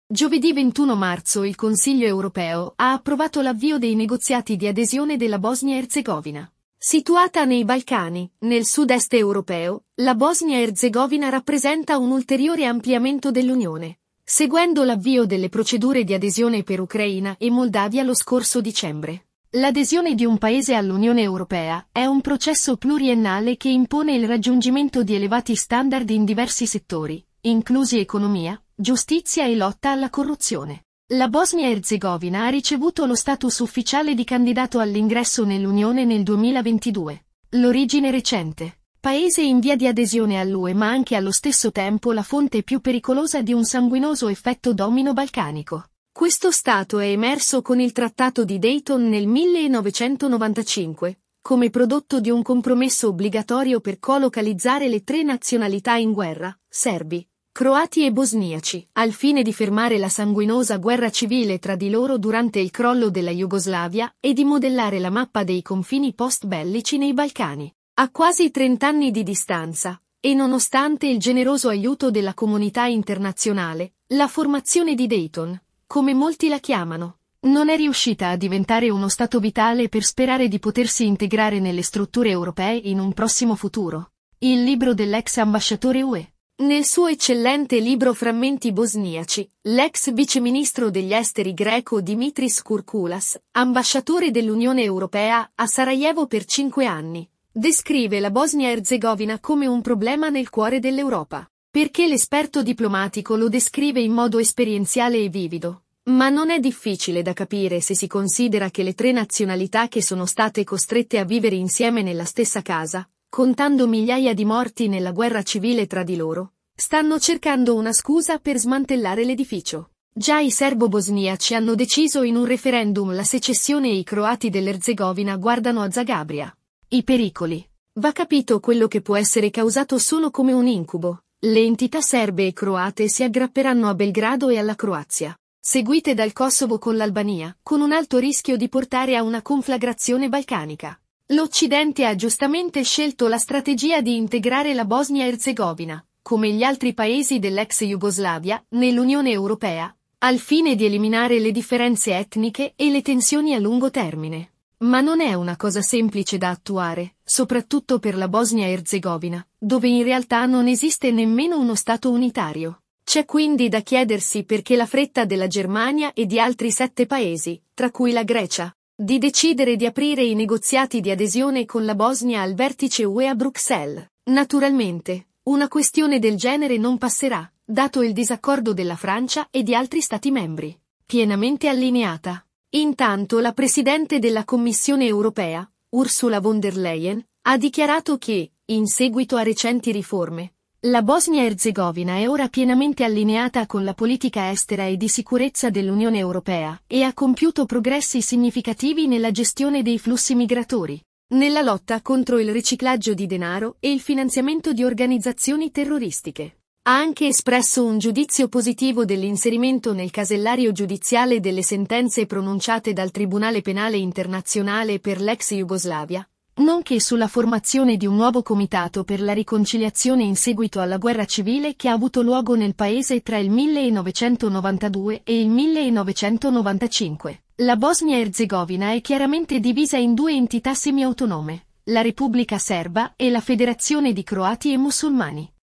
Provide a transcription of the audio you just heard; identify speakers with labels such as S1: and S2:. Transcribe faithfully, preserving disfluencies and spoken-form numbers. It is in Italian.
S1: Giovedì ventuno marzo il Consiglio europeo ha approvato l'avvio dei negoziati di adesione della Bosnia-Erzegovina. Situata nei Balcani, nel sud-est europeo, la Bosnia-Erzegovina rappresenta un ulteriore ampliamento dell'Unione, seguendo l'avvio delle procedure di adesione per Ucraina e Moldavia lo scorso dicembre. L'adesione di un paese all'Unione Europea è un processo pluriennale che impone il raggiungimento di elevati standard in diversi settori, inclusi economia, giustizia e lotta alla corruzione. La Bosnia-Erzegovina ha ricevuto lo status ufficiale di candidato all'ingresso nell'Unione nel duemilaventidue. L'origine recente. Paese in via di adesione all'U E ma anche allo stesso tempo la fonte più pericolosa di un sanguinoso effetto domino balcanico. Questo stato è emerso con il Trattato di Dayton nel millenovecentonovantacinque, come prodotto di un compromesso obbligatorio per colocalizzare le tre nazionalità in guerra, serbi, croati e bosniaci, al fine di fermare la sanguinosa guerra civile tra di loro durante il crollo della Jugoslavia e di modellare la mappa dei confini post-bellici nei Balcani. A quasi trent'anni di distanza, e nonostante il generoso aiuto della comunità internazionale, la formazione di Dayton, come molti la chiamano, non è riuscita a diventare uno stato vitale per sperare di potersi integrare nelle strutture europee in un prossimo futuro. Il libro dell'ex ambasciatore U E. Nel suo eccellente libro Frammenti bosniaci, l'ex viceministro degli esteri greco Dimitris Kourkoulas, ambasciatore dell'Unione Europea a Sarajevo per cinque anni, descrive la Bosnia-Erzegovina come un problema nel cuore dell'Europa, perché l'esperto diplomatico lo descrive in modo esperienziale e vivido. Ma non è difficile da capire se si considera che le tre nazionalità che sono state costrette a vivere insieme nella stessa casa, contando migliaia di morti nella guerra civile tra di loro, stanno cercando una scusa per smantellare l'edificio. Già i serbo-bosniaci hanno deciso in un referendum la secessione e i croati dell'Erzegovina guardano a Zagabria. I pericoli. Va capito quello che può essere causato solo come un incubo. Le entità serbe e croate si aggrapperanno a Belgrado e alla Croazia, seguite dal Kosovo con l'Albania, con un alto rischio di portare a una conflagrazione balcanica. L'Occidente ha giustamente scelto la strategia di integrare la Bosnia-Erzegovina, come gli altri paesi dell'ex Jugoslavia, nell'Unione Europea, al fine di eliminare le differenze etniche e le tensioni a lungo termine. Ma non è una cosa semplice da attuare, soprattutto per la Bosnia-Erzegovina, dove in realtà non esiste nemmeno uno Stato unitario. C'è quindi da chiedersi perché la fretta della Germania e di altri sette paesi, tra cui la Grecia, di decidere di aprire i negoziati di adesione con la Bosnia al vertice U E a Bruxelles. Naturalmente, una questione del genere non passerà, dato il disaccordo della Francia e di altri Stati membri. Pienamente allineata. Intanto la Presidente della Commissione europea, Ursula von der Leyen, ha dichiarato che, in seguito a recenti riforme, la Bosnia-Erzegovina è ora pienamente allineata con la politica estera e di sicurezza dell'Unione Europea e ha compiuto progressi significativi nella gestione dei flussi migratori, nella lotta contro il riciclaggio di denaro e il finanziamento di organizzazioni terroristiche. Ha anche espresso un giudizio positivo dell'inserimento nel casellario giudiziale delle sentenze pronunciate dal Tribunale Penale Internazionale per l'ex Jugoslavia, nonché sulla formazione di un nuovo comitato per la riconciliazione in seguito alla guerra civile che ha avuto luogo nel paese tra il millenovecentonovantadue e il millenovecentonovantacinque. La Bosnia-Erzegovina è chiaramente divisa in due entità semi-autonome, la Repubblica Serba e la Federazione di Croati e Musulmani.